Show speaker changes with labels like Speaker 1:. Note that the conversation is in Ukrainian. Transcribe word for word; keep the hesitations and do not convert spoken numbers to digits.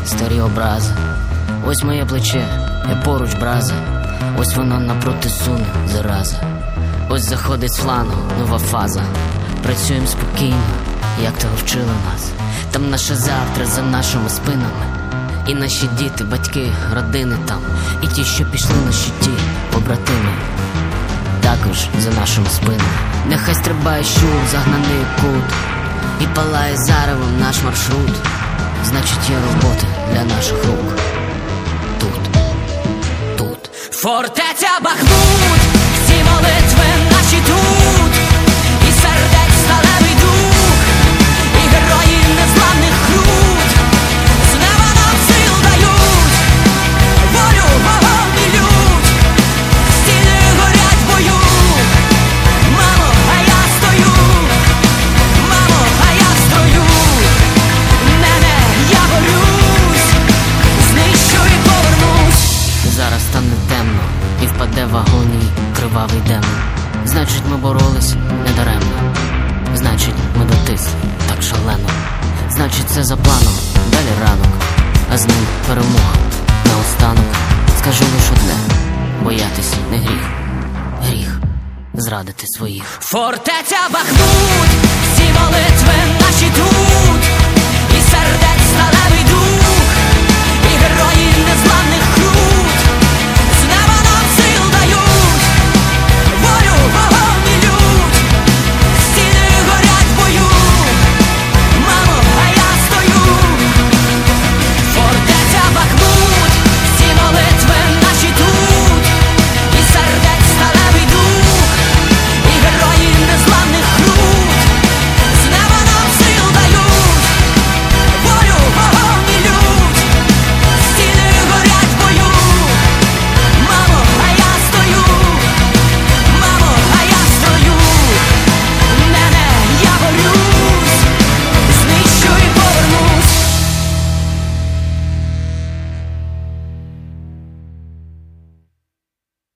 Speaker 1: старі образи. Ось моє плече, я поруч браза. Ось воно напроти суне, зараза. Ось заходить з флангу нова фаза. Працюємо спокійно, як того вчили нас. Там наше завтра за нашими спинами. І наші діти, батьки, родини там. І ті, що пішли на щиті, побратими, також за нашими спинами. Нехай стрибає щур, загнаний кут, і палає заревом наш маршрут. Значить є робота для наших рук. Тут, тут фортеця Бахмут, всі молитви наші тут. І сердець сталевий дух, і герої незламних крут. З неба нам сил дають, волю, вогонь і лють. Стіни горять в бою. Мамо, а я стою. Мамо, а я стою. Не-не, я борюсь, знищу і повернусь. Зараз стане темно і впаде в агонії кривавий демон. Значить ми боролись недаремно. Значить ми дотисли так шалено. Значить це за планом, далі ранок, а з ним перемога. Наостанок скажу лиш одне: боятись не гріх. Гріх зрадити своїх. Фортеця Бахмут, всі молитви наші тут. І сердець сталевий дух, і герої незламних.